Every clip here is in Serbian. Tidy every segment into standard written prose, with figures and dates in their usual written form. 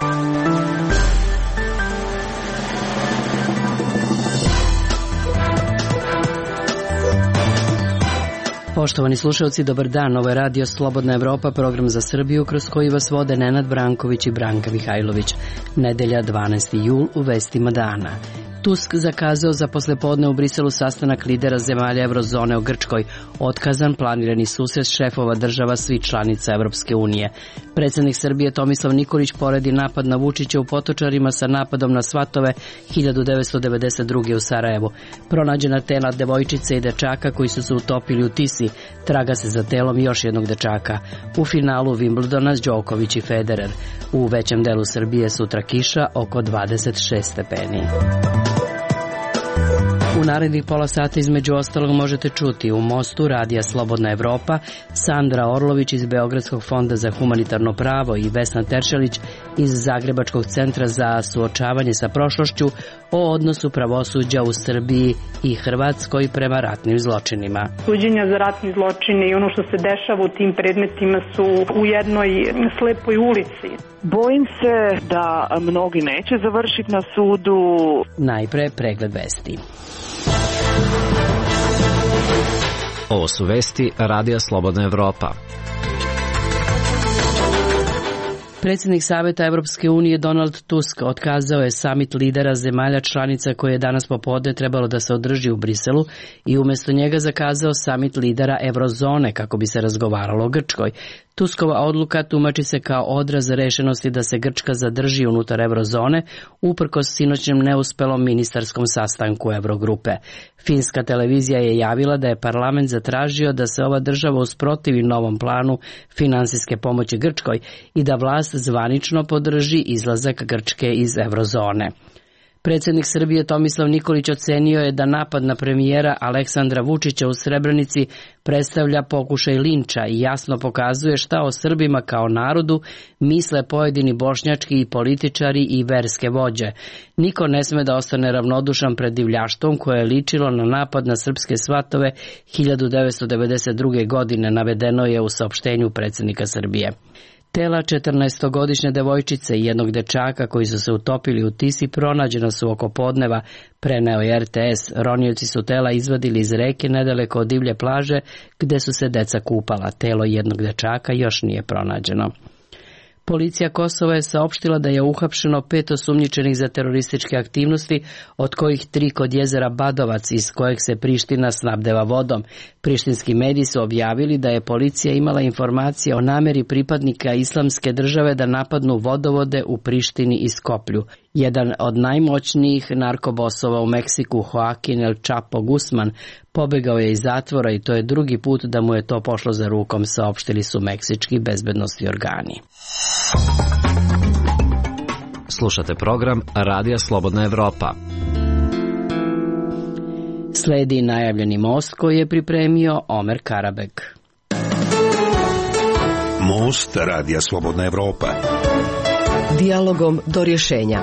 Poštovani slušalci, dobar dan. Ovo je Radio Slobodna Evropa, program za Srbiju kroz koji vas vode Nenad Branković i Branka Mihajlović. Nedelja 12. jul u vestima dana. Tusk zakazao za poslepodne u Briselu sastanak lidera zemalja Eurozone o Grčkoj. Otkazan planirani susret šefova država svih članica Evropske unije. Predsjednik Srbije Tomislav Nikolić poredi napad na Vučića u Potočarima sa napadom na svatove 1992. u Sarajevu. Pronađena tela devojčice i dečaka koji su se utopili u Tisi. Traga se za telom još jednog dečaka. U finalu Wimbledona Đoković i Federer. U većem delu Srbije sutra kiša oko 26 stepeni. U narednih pola sata između ostalog možete čuti u Mostu Radija Slobodna Evropa Sandra Orlović iz Beogradskog fonda za humanitarno pravo i Vesna Teršelić iz Zagrebačkog centra za suočavanje sa prošlošću o odnosu pravosuđa u Srbiji i Hrvatskoj prema ratnim zločinima. Suđenja za ratni zločine i ono što se dešava u tim predmetima su u jednoj slepoj ulici. Bojim se da mnogi neće završiti na sudu. Najpre pregled vesti. Ovo su vesti Radija Slobodna Evropa. Predsjednik Saveta Evropske unije Donald Tusk otkazao je samit lidera zemalja članica koje je danas popodne trebalo da se održi u Briselu i umjesto njega zakazao samit lidera Eurozone kako bi se razgovaralo o Grčkoj. Tuskova odluka tumači se kao odraz rešenosti da se Grčka zadrži unutar Eurozone uprkos sinoćnjem neuspelom ministarskom sastanku Eurogrupe. Finska televizija je javila da je parlament zatražio da se ova država usprotivi novom planu finansijske pomoći Grčkoj i da vlast zvanično podrži izlazak Grčke iz Eurozone. Predsjednik Srbije Tomislav Nikolić ocenio je da napad na premijera Aleksandra Vučića u Srebrenici predstavlja pokušaj linča i jasno pokazuje šta o Srbima kao narodu misle pojedini bošnjački i političari i verske vođe. Niko ne sme da ostane ravnodušan pred divljaštvom koje je ličilo na napad na srpske svatove 1992. godine, navedeno je u saopštenju predsjednika Srbije. Tela 14-godišnje devojčice i jednog dečaka koji su se utopili u Tisi pronađena su oko podneva, preneo je RTS. Ronioci su tela izvadili iz reke nedaleko od divlje plaže gde su se deca kupala. Telo jednog dečaka još nije pronađeno. Policija Kosova je saopštila da je uhapšeno 5 osumnjičenih za terorističke aktivnosti, od kojih 3 kod jezera Badovac, iz kojeg se Priština snabdeva vodom. Prištinski mediji su objavili da je policija imala informacije o nameri pripadnika Islamske države da napadnu vodovode u Prištini i Skoplju. Jedan od najmoćnijih narkobosova u Meksiku, Joaquin El Chapo Guzman, pobegao je iz zatvora i to je drugi put da mu je to pošlo za rukom, saopštili su meksički bezbednosni organi. Slušate program Radija Slobodna Evropa. Sledi najavljeni most koji je pripremio Omer Karabek. Most Radija Slobodna Evropa. Dijalogom do rješenja.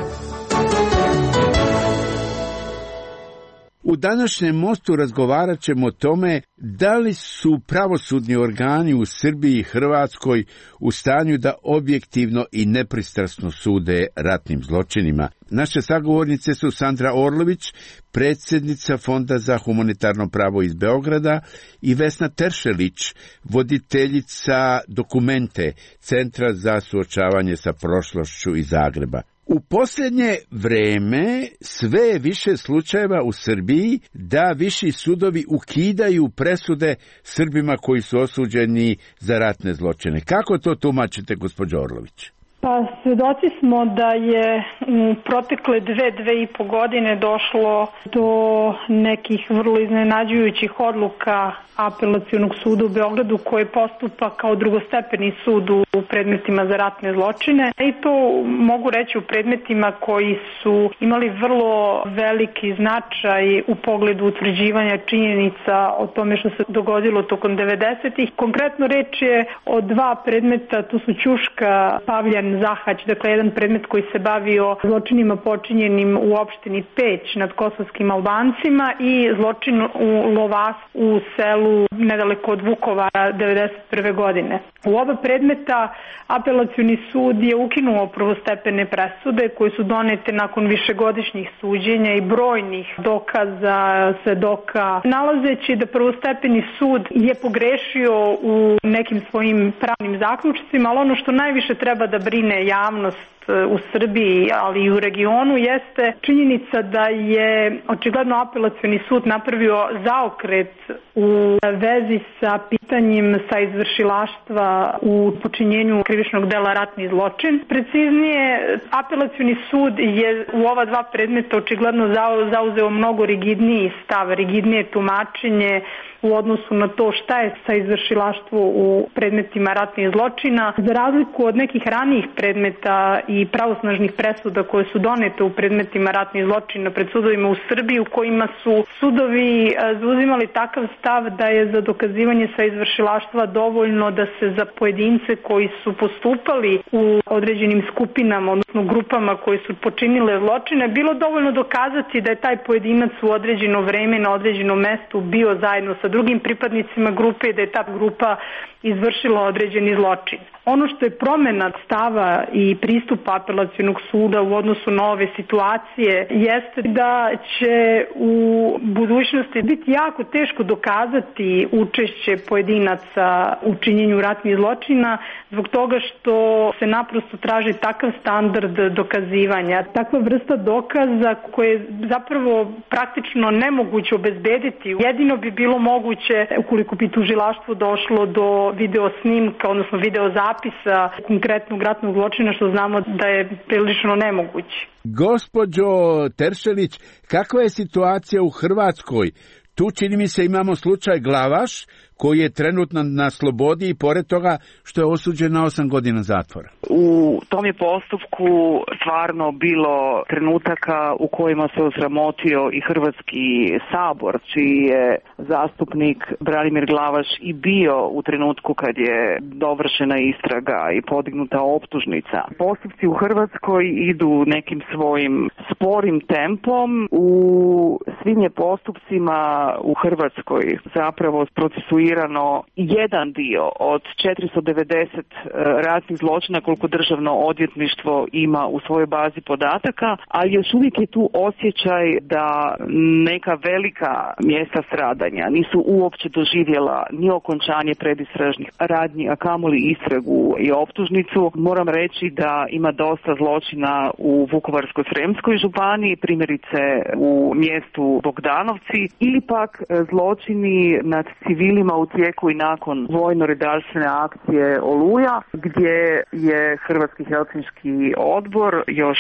U današnjem mostu razgovarat ćemo o tome da li su pravosudni organi u Srbiji i Hrvatskoj u stanju da objektivno i nepristrasno sude ratnim zločinima. Naše sagovornice su Sandra Orlović, predsjednica Fonda za humanitarno pravo iz Beograda, i Vesna Teršelić, voditeljica Dokumente, Centra za suočavanje sa prošlošću iz Zagreba. U posljednje vreme sve je više slučajeva u Srbiji da viši sudovi ukidaju presude Srbima koji su osuđeni za ratne zločine. Kako to tumačite, gospođo Orlović? Pa svedoci smo da je u protekle 2,5 godine došlo do nekih vrlo iznenađujućih odluka Apelacionog suda u Beogradu koji postupa kao drugostepeni sud u predmetima za ratne zločine. I to mogu reći u predmetima koji su imali vrlo veliki značaj u pogledu utvrđivanja činjenica o tome što se dogodilo tokom 90-ih. Konkretno reč je o 2 predmeta, to su Ćuška, Pavljan, Zahać, dakle jedan predmet koji se bavio zločinima počinjenim u opštini Peć nad kosovskim Albancima i zločin u Lovas u selu nedaleko od Vukovara 1991. godine. U oba predmeta Apelacioni sud je ukinuo prvostepene presude koje su donete nakon višegodišnjih suđenja i brojnih dokaza, svedoka, nalazeći da prvostepeni sud je pogrešio u nekim svojim pravnim zaključcima, ali ono što najviše treba da brine javnost u Srbiji, ali i u regionu, jeste činjenica da je očigledno apelacioni sud napravio zaokret u vezi sa pitanjem sa izvršilaštva u počinjenju krivičnog dela ratni zločin. Preciznije, apelacioni sud je u ova dva predmeta očigledno zauzeo mnogo rigidniji stav, rigidnije tumačenje u odnosu na to šta je sa izvršilaštvo u predmetima ratnih zločina. Za razliku od nekih ranijih predmeta i pravosnažnih presuda koje su donete u predmetima ratnih zločina pred sudovima u Srbiji, u kojima su sudovi zauzimali takav stav da je za dokazivanje sa izvršilaštva dovoljno da se za pojedince koji su postupali u određenim skupinama, odnosno grupama koje su počinile zločine, bilo dovoljno dokazati da je taj pojedinac u određeno vreme na određenom mestu bio zajedno sa drugim pripadnicima grupe i da je ta grupa izvršila određeni zločin. Ono što je promena stava i pristupa apelacionog suda u odnosu na ove situacije jeste da će u budućnosti biti jako teško dokazati učešće pojedinaca u činjenju ratnih zločina zbog toga što se naprosto traži takav standard dokazivanja. Takva vrsta dokaza koje je zapravo praktično nemoguće obezbediti. Jedino bi bilo moguće ukoliko bi tužilaštvo došlo do video snimka, odnosno video zapisa konkretnog ratnog zločina, što znamo da je prilično nemoguće. Gospođo Teršelić, kakva je situacija u Hrvatskoj? Tu čini mi se imamo slučaj Glavaš koji je trenutno na slobodi i pored toga što je osuđen na 8 godina zatvora. U tom je postupku stvarno bilo trenutaka u kojima se osramotio i Hrvatski sabor, čiji je zastupnik Branimir Glavaš i bio u trenutku kad je dovršena istraga i podignuta optužnica. Postupci u Hrvatskoj idu nekim svojim sporim tempom. U svim je postupcima u Hrvatskoj zapravo procesuirano jedan dio od 490 ratnih zločina koliko državno odvjetništvo ima u svojoj bazi podataka, ali još uvijek je tu osjećaj da neka velika mjesta stradanja nisu uopće doživjela ni okončanje predistražnih radnji, a kamoli istragu i optužnicu. Moram reći da ima dosta zločina u Vukovarsko-srijemskoj županiji, primjerice u mjestu Bogdanovci, ili pak zločini nad civilima u tijeku i nakon vojno-redarstvene akcije Oluja, gdje je Hrvatski helsinški odbor još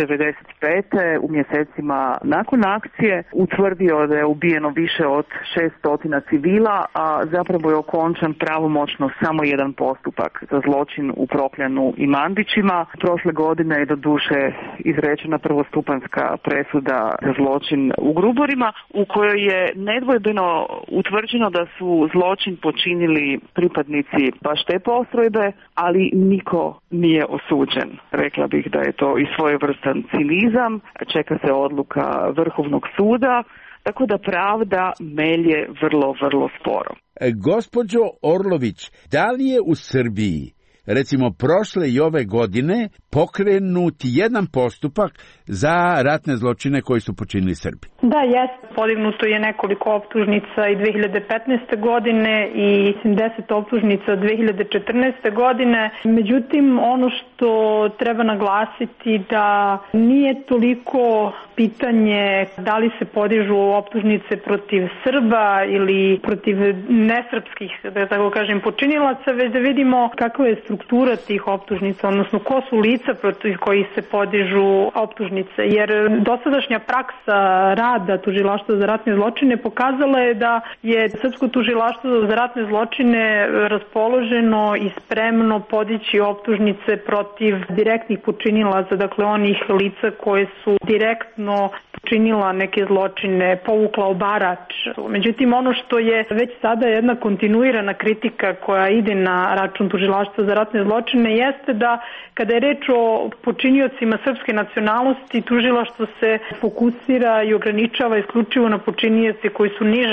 1995. u mjesecima nakon akcije utvrdio da je ubijeno više od 600 civila, a zapravo je okončan pravomoćno samo jedan postupak za zločin u Prokljanu i Mandićima. Prošle godine je doduše izrečena prvostupanjska presuda za zločin u Gruborima, u kojoj je nedvojbeno utvrđeno da su zločin počinili pripadnici baš te postrojbe, ali niko nije osuđen. Rekla bih da je to i svojevrstan cinizam, čeka se odluka Vrhovnog suda, tako da pravda melje vrlo, vrlo sporo. Gospođo Orlović, da li je u Srbiji, recimo prošle i ove godine, pokrenut jedan postupak za ratne zločine koji su počinili Srbi? Da, jeste. Podignuto je nekoliko optužnica i 2015. godine i 10 optužnica 2014. godine. Međutim, ono što treba naglasiti da nije toliko pitanje da li se podižu optužnice protiv Srba ili protiv nesrpskih, da tako kažem, počinilaca, već da vidimo kakva je struktura tih optužnica, odnosno ko su lica protiv kojih se podižu optužnice. Jer dosadašnja praksa rada tužilaštva za ratne zločine pokazala je da je srpsko tužilaštvo za ratne zločine raspoloženo i spremno podići optužnice protiv direktnih počinilaca, dakle onih lica koje su direktno počinila neke zločine, povukla obarač. Međutim, ono što je već sada jedna kontinuirana kritika koja ide na račun tužilaštva za ratne zločine jeste da kada je reč o počiniocima srpske nacionalnosti, tužilaštvo se fokusira i ograničava isključivo na počinioce koji su nižeg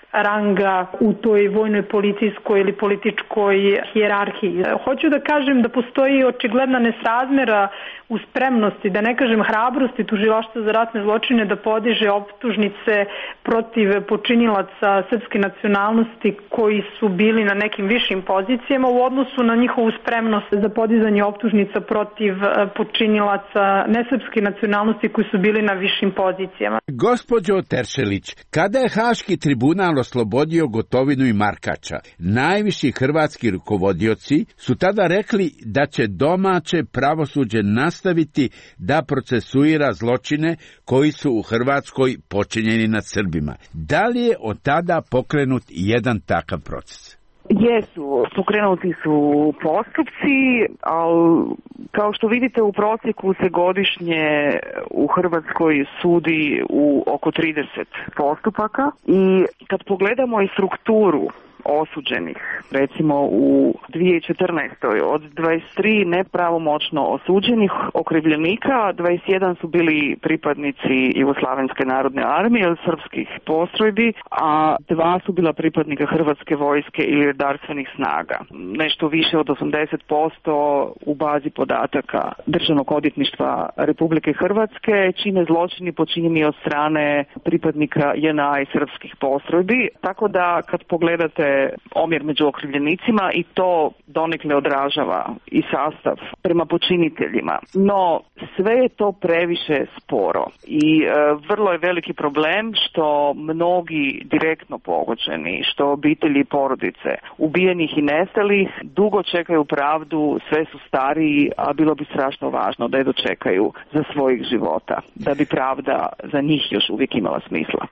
ranga u toj vojnoj, policijskoj ili političkoj hijerarhiji. Hoću da kažem da postoji očigledna nesrazmera u spremnosti, da ne kažem hrabrosti tužilaštva za ratne zločine da podiže optužnice protiv počinilaca srpske nacionalnosti koji su bili na nekim višim pozicijama u odnosu na njihovu spremnost za podizanje optužnica protiv počinilaca nesrpske nacionalnosti koji su bili na višim pozicijama. Gospođo Teršelić, kada je Haški tribunal oslobodio Gotovinu i Markača, najviši hrvatski rukovodioci su tada rekli da će domaće pravosuđe nastaviti da procesuira zločine koji su u Hrvatskoj počinjeni nad Srbima. Da li je od tada pokrenut jedan takav proces? Jesu, pokrenuti su postupci, ali kao što vidite u prosjeku se godišnje u Hrvatskoj sudi u oko 30 postupaka i kad pogledamo i strukturu osuđenih, recimo u 2014. od 23 nepravomoćno osuđenih okrivljenika, 21 su bili pripadnici Jugoslavenske narodne armije ili srpskih postrojbi, a 2 su bila pripadnika Hrvatske vojske ili redarstvenih snaga. Nešto više od 80% u bazi podataka Državnog odvjetništva Republike Hrvatske čine zločini počinjeni od strane pripadnika JNA i srpskih postrojbi, tako da kad pogledate omjer među okrivljenicima i to donekle odražava i sastav prema počiniteljima. No, sve je to previše sporo i vrlo je veliki problem što mnogi direktno pogođeni, što obitelji i porodice ubijenih i nestalih dugo čekaju pravdu, sve su stariji, a bilo bi strašno važno da je dočekaju za svojih života, da bi pravda za njih još uvijek imala smisla.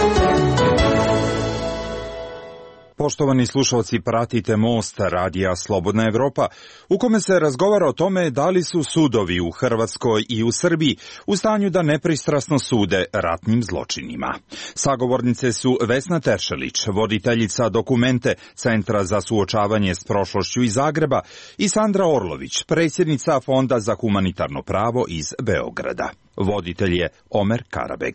Poštovani slušalci, pratite Most radija Slobodna Evropa, u kome se razgovara o tome da li su sudovi u Hrvatskoj i u Srbiji u stanju da nepristrasno sude ratnim zločinima. Sagovornice su Vesna Teršelić, voditeljica Dokumente Centra za suočavanje s prošlošću iz Zagreba, i Sandra Orlović, predsjednica Fonda za humanitarno pravo iz Beograda. Voditelj je Omer Karabeg.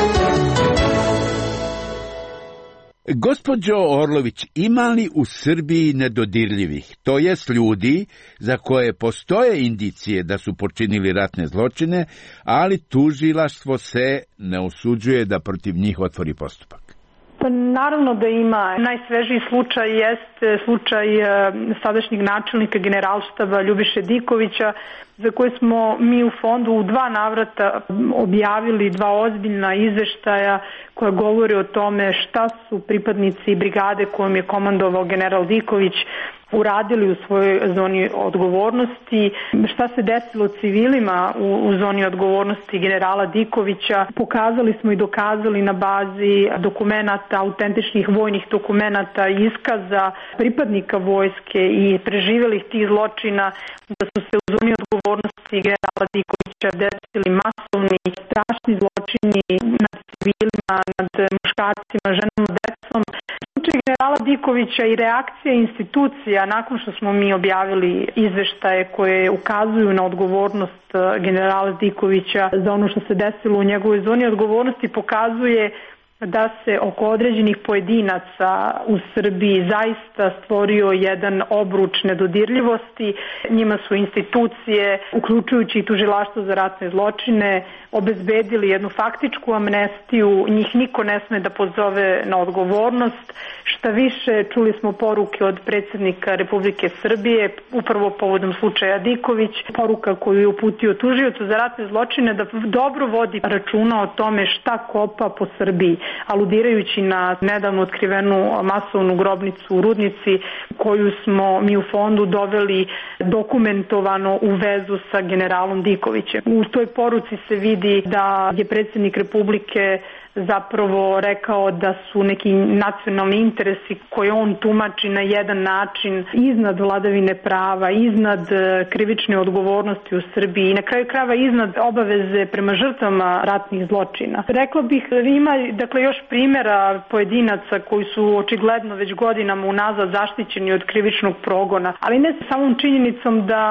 Gospođo Orlović, ima li u Srbiji nedodirljivih, to jest ljudi za koje postoje indicije da su počinili ratne zločine, ali tužilaštvo se ne usuđuje da protiv njih otvori postupak? Pa naravno da ima. Najsvežiji slučaj jeste slučaj sadašnjeg načelnika Generalštaba Ljubiše Dikovića, za koje smo mi u fondu u 2 navrata objavili 2 ozbiljna izveštaja koja govore o tome šta su pripadnici brigade kojom je komandovao general Diković uradili u svojoj zoni odgovornosti, šta se desilo civilima u zoni odgovornosti generala Dikovića. Pokazali smo i dokazali na bazi dokumenata, autentičnih vojnih dokumenata i iskaza pripadnika vojske i preživelih tih zločina da su se u zoni odgovornosti generala Dikovića desili masovni, strašni zločini nad civilima, nad muškarcima, ženama, decom. Slučaj generala Dikovića i reakcija institucija nakon što smo mi objavili izveštaje koje ukazuju na odgovornost generala Dikovića za ono što se desilo u njegovoj zoni odgovornosti pokazuje da se oko određenih pojedinaca u Srbiji zaista stvorio jedan obruč nedodirljivosti. Njima su institucije, uključujući i tužilaštvo za ratne zločine, obezbedili jednu faktičku amnestiju, njih niko ne sme da pozove na odgovornost. Šta više, čuli smo poruke od predsjednika Republike Srbije, upravo povodom slučaja Diković, poruka koju je uputio tužiocu za ratne zločine da dobro vodi računa o tome šta kopa po Srbiji, aludirajući na nedavno otkrivenu masovnu grobnicu u Rudnici koju smo mi u fondu doveli dokumentovano u vezu sa generalom Dikovićem. U toj poruci se vidi da je predsjednik Republike zapravo rekao da su neki nacionalni interesi koje on tumači na jedan način iznad vladavine prava, iznad krivične odgovornosti u Srbiji i na kraju krajeva iznad obaveze prema žrtvama ratnih zločina. Rekla bih, ima još primjera pojedinaca koji su očigledno već godinama unazad zaštićeni od krivičnog progona, ali ne samom činjenicom da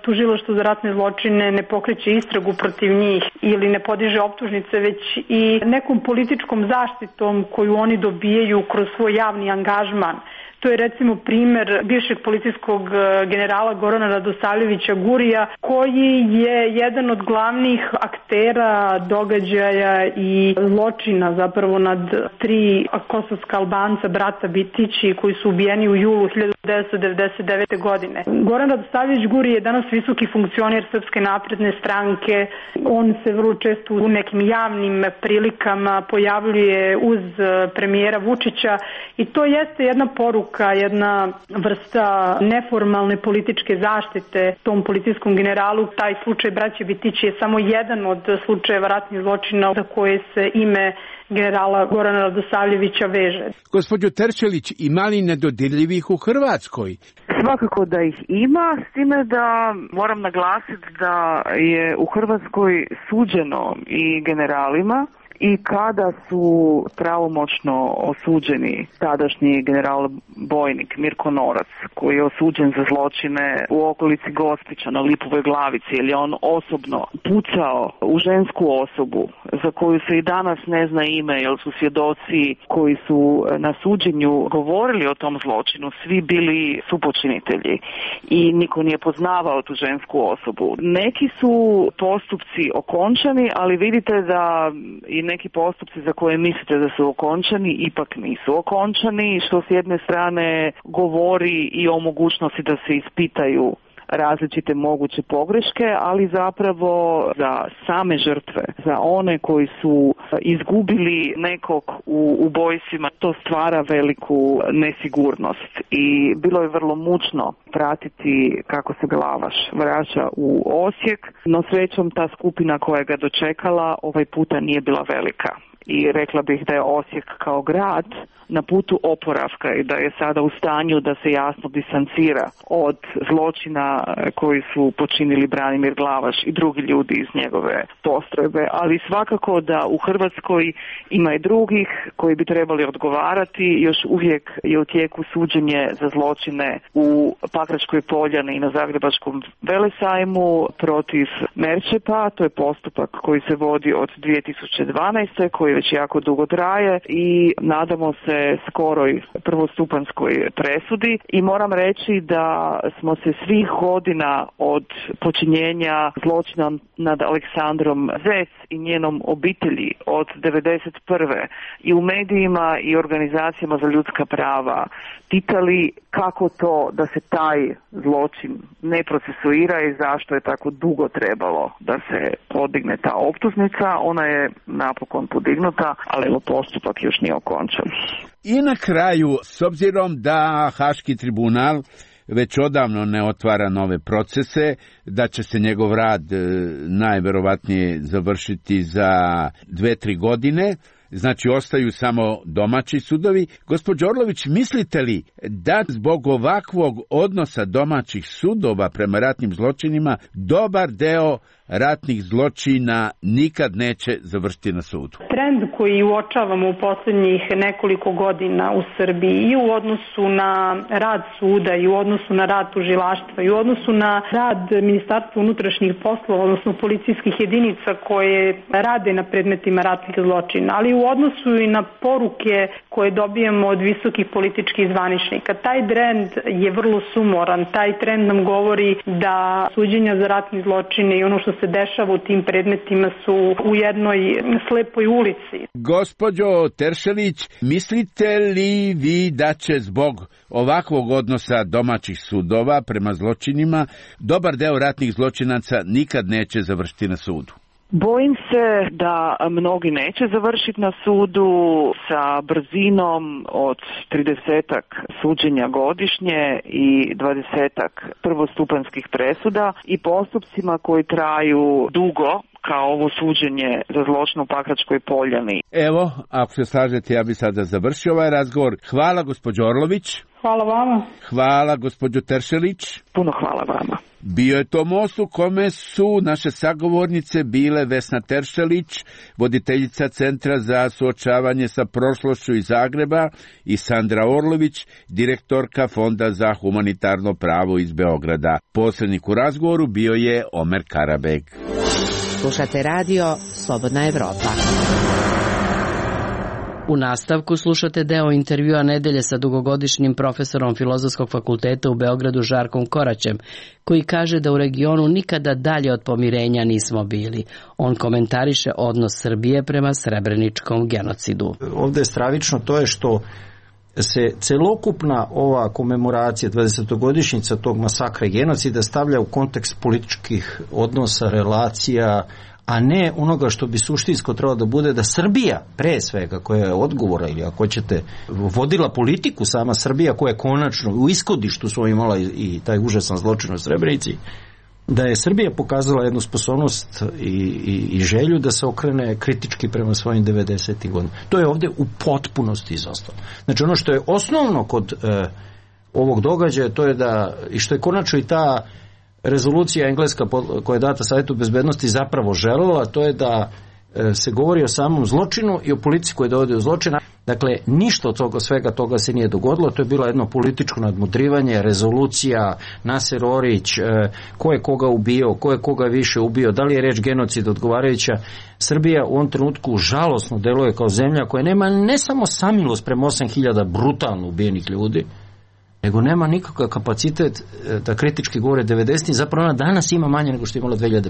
tužilaštvo za ratne zločine ne pokreće istragu protiv njih ili ne podiže optužnice, već i nekom političkom zaštitom koju oni dobijaju kroz svoj javni angažman. To je recimo primjer bivšeg policijskog generala Gorana Radosavljevića Gurija, koji je jedan od glavnih aktera događaja i zločina zapravo nad 3 kosovska Albanca, brata Bitići, koji su ubijeni u julu 1999. godine. Goran Radosavljević Guri je danas visoki funkcioner Srpske napredne stranke. On se vrlo često u nekim javnim prilikama pojavljuje uz premijera Vučića i to jeste jedna poruka, jedna vrsta neformalne političke zaštite tom policijskom generalu. Taj slučaj braće Bitići je samo jedan od slučajeva ratnih zločina za koje se ime generala Gorana Radosavljevića veže. Gospođo Teršelić, ima li nedodirljivih u Hrvatskoj? Svakako da ih ima, s time da moram naglasiti da je u Hrvatskoj suđeno i generalima, i kada su pravomoćno osuđeni tadašnji general bojnik Mirko Norac, koji je osuđen za zločine u okolici Gospića na Lipovoj Glavici, jer je on osobno pucao u žensku osobu za koju se i danas ne zna ime, jer su svjedoci koji su na suđenju govorili o tom zločinu svi bili supočinitelji i niko nije poznavao tu žensku osobu. Neki su postupci okončani, ali vidite da i neki postupci za koje mislite da su okončani ipak nisu okončani, što s jedne strane govori i o mogućnosti da se ispitaju različite moguće pogreške, ali zapravo za same žrtve, za one koji su izgubili nekog u ubojstvima, to stvara veliku nesigurnost i bilo je vrlo mučno pratiti kako se Glavaš vraća u Osijek, no srećom ta skupina koja ga dočekala ovaj puta nije bila velika. I rekla bih da je Osijek kao grad na putu oporavka i da je sada u stanju da se jasno distancira od zločina koji su počinili Branimir Glavaš i drugi ljudi iz njegove postrojbe. Ali svakako da u Hrvatskoj ima i drugih koji bi trebali odgovarati. Još uvijek je u tijeku suđenje za zločine u Pakračkoj Poljani i na Zagrebačkom Velesajmu protiv Merčepa. To je postupak koji se vodi od 2012. koji već jako dugo traje i nadamo se skoroj prvostupanskoj presudi i moram reći da smo se svih godina od počinjenja zločina nad Aleksandrom Zec i njenom obitelji od 1991. i u medijima i organizacijama za ljudska prava pitali kako to da se taj zločin ne procesuira i zašto je tako dugo trebalo da se podigne ta optužnica. Ona je napokon podignuta, ali evo postupak još nije okončan. I na kraju, s obzirom da Haški tribunal već odavno ne otvara nove procese, da će se njegov rad najverovatnije završiti za 2-3 godine, znači ostaju samo domaći sudovi. Gospođo Orlović, mislite li da zbog ovakvog odnosa domaćih sudova prema ratnim zločinima dobar deo ratnih zločina nikad neće završiti na sudu? Trend koji uočavamo u posljednjih nekoliko godina u Srbiji i u odnosu na rad suda i u odnosu na rad tužilaštva i u odnosu na rad Ministarstva unutrašnjih poslova, odnosno policijskih jedinica koje rade na predmetima ratnih zločina, ali u odnosu i na poruke koje dobijemo od visokih političkih zvaničnika. Taj trend je vrlo sumoran. Taj trend nam govori da suđenja za ratne zločine i ono što se dešava u tim predmetima su u jednoj slepoj ulici. Gospođo Teršelić, mislite li vi da će zbog ovakvog odnosa domaćih sudova prema zločinima dobar deo ratnih zločinaca nikad neće završiti na sudu? Bojim se da mnogi neće završiti na sudu sa brzinom od 30-ak suđenja godišnje i 20-ak prvostupanskih presuda i postupcima koji traju dugo, kao ovo suđenje za zločin u Pakračkoj Poljani. Evo, ako se slažete, ja bi sada završio ovaj razgovor. Hvala gospođo Orlović. Hvala vama. Hvala gospođo Teršelić. Puno hvala vama. Bio je to most u kome su naše sagovornice bile Vesna Teršelić, voditeljica Centra za suočavanje sa prošlošću iz Zagreba, i Sandra Orlović, direktorka Fonda za humanitarno pravo iz Beograda. Posrednik u razgovoru bio je Omer Karabeg. Slušate radio Slobodna Evropa. U nastavku slušate deo intervjua nedelje sa dugogodišnjim profesorom Filozofskog fakulteta u Beogradu Žarkom Koraćem, koji kaže da u regionu nikada dalje od pomirenja nismo bili. On komentariše odnos Srbije prema srebreničkom genocidu. Ovde je stravično to je što se celokupna ova komemoracija 20-godišnjica tog masakra i genocida stavlja u kontekst političkih odnosa, relacija, a ne onoga što bi suštinsko trebalo da bude, da Srbija, pre svega, koja je odgovora, ili ako ćete, vodila politiku, sama Srbija, koja je konačno u ishodištu svoj imala i taj užasan zločin u Srebrenici, da je Srbija pokazala jednu sposobnost i želju da se okrene kritički prema svojim 90. godinama. To je ovde u potpunosti izostalo. Znači ono što je osnovno kod ovog događaja, to je da, i što je konačno i ta rezolucija engleska koja je data Savjetu bezbednosti zapravo želela, to je da se govori o samom zločinu i o politici koja dovodi u zločina. Dakle, ništa od svega toga se nije dogodilo, to je bilo jedno političko nadmudrivanje, rezolucija, Naser Orić, ko je koga ubio, ko je koga više ubio, da li je reč genocid odgovarajuća. Srbija u ovom trenutku žalosno deluje kao zemlja koja nema ne samo samilost prema 8.000 brutalno ubijenih ljudi, nego nema nikakav kapacitet da kritički govore 90. Zapravo ona danas ima manje nego što je imala 2001.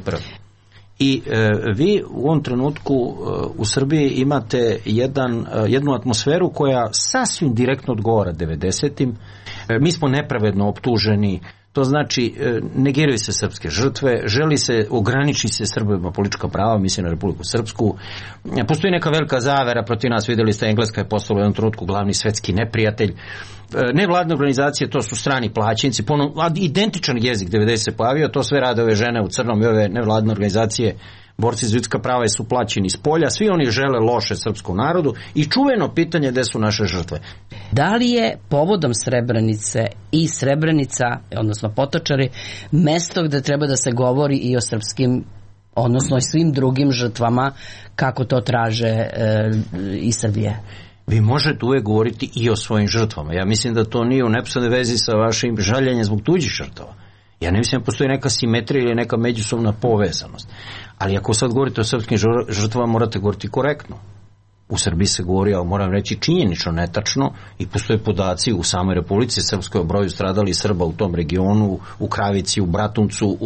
I vi u ovom trenutku u Srbiji imate jednu atmosferu koja sasvim direktno odgovara 90. Mi smo nepravedno optuženi, to znači negiraju se srpske žrtve, želi se ograničiti se Srbima politička prava, mislim na Republiku Srpsku. Postoji neka velika zavera protiv nas, vidjeli ste, Engleska je postala u jednom trenutku glavni svetski neprijatelj. Nevladne organizacije, to su strani plaćenici, identičan jezik 90 se pojavio, to sve rade ove žene u crnom i ove nevladne organizacije, borci za ljudska prava su plaćeni iz polja, svi oni žele loše srpskom narodu i čuveno pitanje gde su naše žrtve. Da li je povodom Srebrenice i Srebrenica, odnosno Potočari, mesto gde treba da se govori i o srpskim, odnosno i svim drugim žrtvama, kako to traže i Srbije? Vi možete uvek govoriti i o svojim žrtvama. Ja mislim da to nije u neposrednoj vezi sa vašim žaljenjem zbog tuđih žrtava. Ja ne mislim da postoji neka simetrija ili neka međusobna povezanost. Ali ako sad govorite o srpskim žrtvama, morate govoriti korektno. U Srbiji se govori, ali moram reći činjenično, netačno, i postoje podaci u samoj Republici Srpskoj o broju stradalih Srba u tom regionu, u Kravici, u Bratuncu,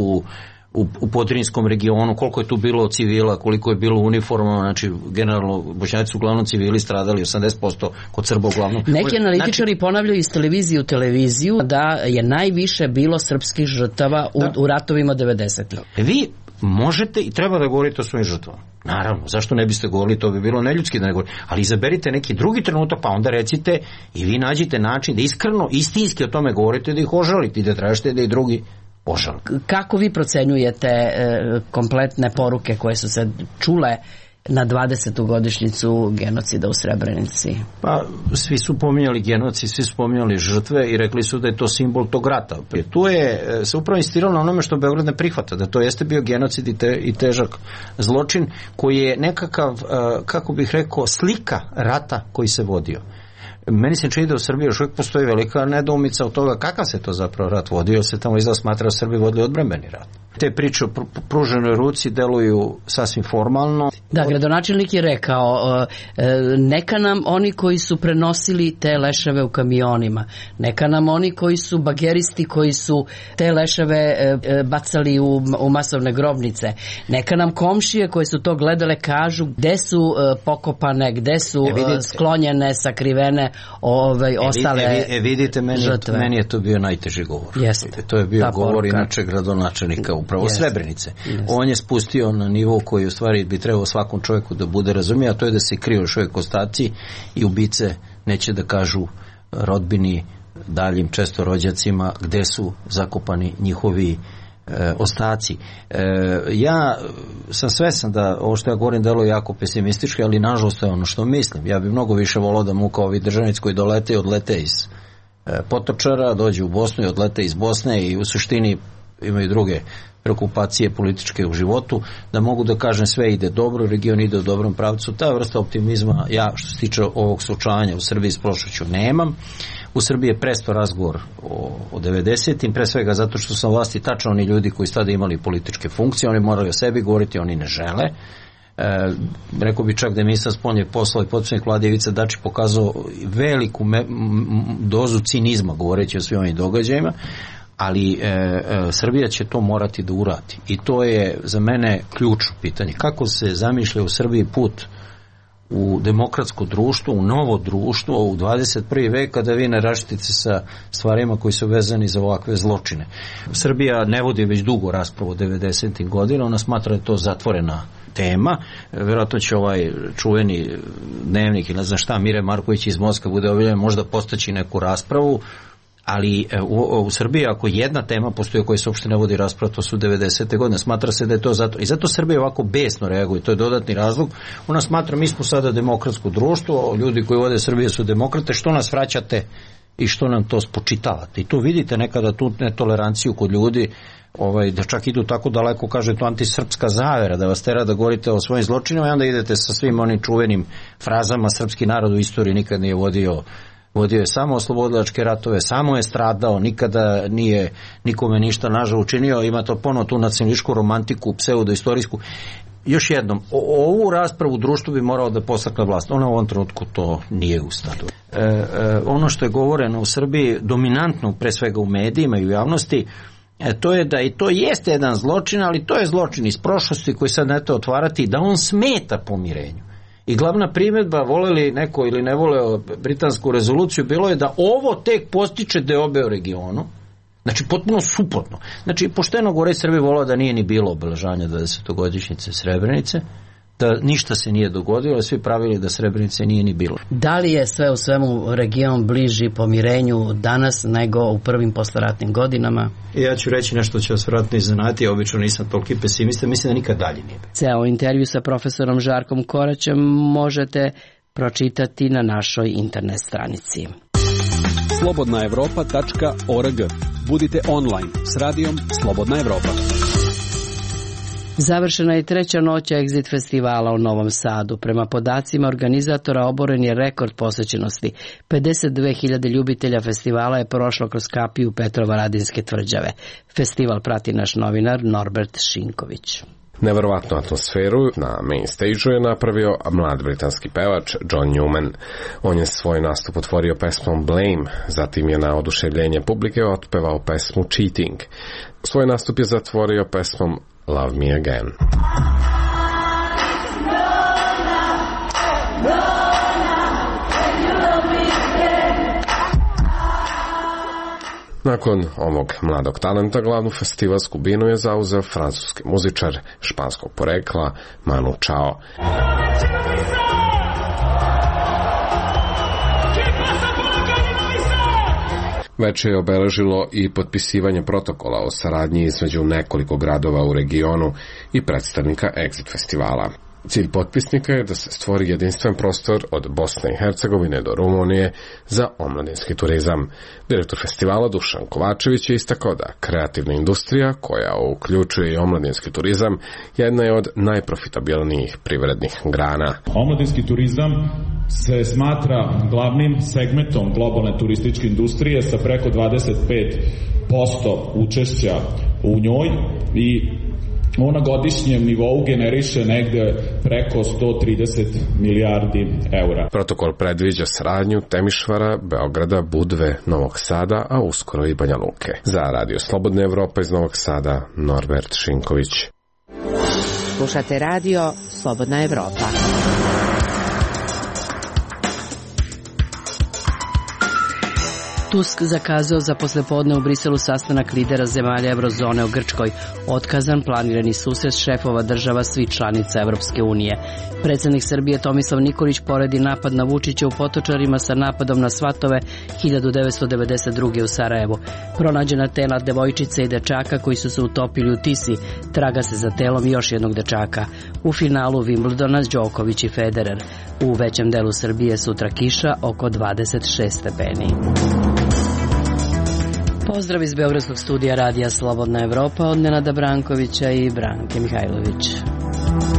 u Podrinskom regionu, koliko je tu bilo civila, koliko je bilo uniforma, znači generalno Bošnjaci su uglavnom civili stradali, 80% kod Srba uglavnom. Neki analitičari ponavljaju iz televizije u televiziju da je najviše bilo srpskih žrtava u ratovima 90. Vi možete i treba da govorite o svojim žrtvama. Naravno, zašto ne biste govorili, to bi bilo neljudski da ne govorite, ali izaberite neki drugi trenutak, pa onda recite i vi nađite način da iskreno, istinski o tome govorite, da ih ožalite i da tražite da i drugi ožal. Kako vi procenjujete kompletne poruke koje su se čule na 20. godišnjicu genocida u Srebrenici? Pa, svi su pominjali genocid, svi su pominjali žrtve i rekli su da je to simbol tog rata. Tu je se upravo insistiralo na onome što Beograd ne prihvata, da to jeste bio genocid i težak zločin koji je nekakav, kako bih rekao, slika rata koji se vodio. Meni se čini da u Srbiji još uvijek postoji velika nedoumica od toga kakav se to zapravo rat vodio, se tamo izgleda smatra da Srbi vodili odbrambeni rat. Te priče o pruženoj ruci deluju sasvim formalno. Da, gradonačelnik je rekao, neka nam oni koji su prenosili te leševe u kamionima, neka nam oni koji su bageristi koji su te leševe bacali u masovne grobnice, neka nam komšije koje su to gledale kažu gde su pokopane, gde su sklonjene, sakrivene ostale vidite, meni je to bio najteži govor. Jeste. To je bio govor inače gradonačelnika upravo Srebrenice. On je spustio na nivo koji u stvari bi trebao svakom čovjeku da bude razumio, a to je da se kriju još uvijek ostaci i ubice neće da kažu rodbini, daljim često rođacima gde su zakopani njihovi ostaci. Ja sam svestan da ovo što ja govorim deluje jako pesimistički, ali nažalost je ono što mislim. Ja bi mnogo više volao da mu kao ovi državnici koji dolete i odlete iz Potočara, dođu u Bosnu i odlete iz Bosne i u suštini imaju druge preokupacije političke u životu, da mogu da kažem sve ide dobro, region ide u dobrom pravcu. Ta vrsta optimizma ja što se tiče ovog slučajanja u Srbiji s prošlošću nemam. U Srbiji je prestao razgovor o 90-im, pre svega zato što su na vlasti tačno oni ljudi koji su tada imali političke funkcije, oni morali o sebi govoriti, oni ne žele. Rekao bi čak da je ministar spoljnih poslova i potpredsjednik Vlade Ivica Dačić pokazao veliku dozu cinizma govoreći o svim ovim događajima, ali Srbija će to morati da uradi. I to je za mene ključno pitanje. Kako se zamišlja u Srbiji put u demokratsko društvo, u novo društvo, u 21. vek, kada vi ne raštite sa stvarima koji su vezani za ovakve zločine. Srbija ne vodi već dugo raspravu o 90. godina, ona smatra da je to zatvorena tema. Vjerojatno će ovaj čuveni dnevnik ili ne znam šta, Mire Marković iz Moskve bude objavljen, možda postaći neku raspravu, ali u Srbiji ako jedna tema postoji o kojoj se uopšte ne vodi rasprava, to su 90. godine. Smatra se da je to zato. I zato Srbija ovako besno reaguje. To je dodatni razlog. Ona smatra, mi smo sada demokratsko društvo, ljudi koji vode Srbije su demokrate, što nas vraćate i što nam to spočitavate. I tu vidite nekada tu netoleranciju kod ljudi, da čak idu tako daleko, kaže to antisrpska zavera, da vas tera da govorite o svojim zločinima i onda idete sa svim onim čuvenim frazama, srpski narod u istoriji nikad nije vodio je samo oslobodilačke ratove, samo je stradao, nikada nije nikome ništa nažal učinio, ima to ponovo tu nacionalističku romantiku, pseudoistorijsku. Još jednom, ovu raspravu u društvu bi morao da postakne vlast. Ona u ovom trenutku to nije u stadu. Ono što je govoreno u Srbiji, dominantno pre svega u medijima i u javnosti, to je da i to jeste jedan zločin, ali to je zločin iz prošlosti koji sad ne to otvarati, da on smeta pomirenju. I glavna primjedba, voleli neko ili ne voleo britansku rezoluciju, bilo je da ovo tek postiče deobe u regionu. Znači, potpuno suprotno. Znači, pošteno gore Srbije volao da nije ni bilo obeležanja 20-godišnjice Srebrenice, da ništa se nije dogodilo, svi pravili da Srebrenice nije ni bilo. Da li je sve u svemu region bliži pomirenju danas nego u prvim posleratnim godinama? Ja ću reći nešto će vas vjerojatno iznenaditi, ja obično nisam toliki pesimista, mislim da nikad dalje nije. Ceo intervju sa profesorom Žarkom Koraćem možete pročitati na našoj internet stranici. slobodnaevropa.org. Budite online s radijom Slobodna Evropa. Završena je treća noć Exit festivala u Novom Sadu. Prema podacima organizatora oboren je rekord posećenosti. 52.000 ljubitelja festivala je prošlo kroz kapiju Petrovaradinske tvrđave. Festival prati naš novinar Norbert Šinković. Neverovatnu atmosferu na main stage-u je napravio mlad britanski pevač John Newman. On je svoj nastup otvorio pesmom Blame, zatim je na oduševljenje publike otpevao pesmu Cheating. Svoj nastup je zatvorio pesmom Love Me Again. Nakon ovog mladog talenta glavnu festivalsku binu je zauzeo francuski muzičar španskog porekla Manu Chao. Veče je obeležilo i potpisivanje protokola o saradnji između nekoliko gradova u regionu i predstavnika Exit festivala. Cilj potpisnika je da se stvori jedinstven prostor od Bosne i Hercegovine do Rumunije za omladinski turizam. Direktor festivala Dušan Kovačević je istakao da kreativna industrija, koja uključuje i omladinski turizam, jedna je od najprofitabilnijih privrednih grana. Omladinski turizam se smatra glavnim segmentom globalne turističke industrije sa preko 25% učešća u njoj i on na godišnjem nivou generiše negde preko 130 milijardi eura. Protokol predviđa saradnju Temišvara, Beograda, Budve, Novog Sada, a uskoro i Banja Luke. Za Radio Slobodna Evropa iz Novog Sada, Norbert Šinković. Slušate Radio Slobodna Evropa. Tusk zakazao za poslepodne u Briselu sastanak lidera zemalja Eurozone o Grčkoj. Otkazan planirani susret šefova država svih članica Evropske unije. Predsjednik Srbije Tomislav Nikolić poredi napad na Vučića u Potočarima sa napadom na svatove 1992. u Sarajevu. Pronađena tela devojčice i dečaka koji su se utopili u Tisi. Traga se za telom još jednog dečaka. U finalu Wimbledona Đoković i Federer. U većem delu Srbije sutra kiša oko 26 stepeni. Pozdrav iz Beogradskog studija Radija Slobodna Evropa od Nenada Brankovića i Branke Mihajlović.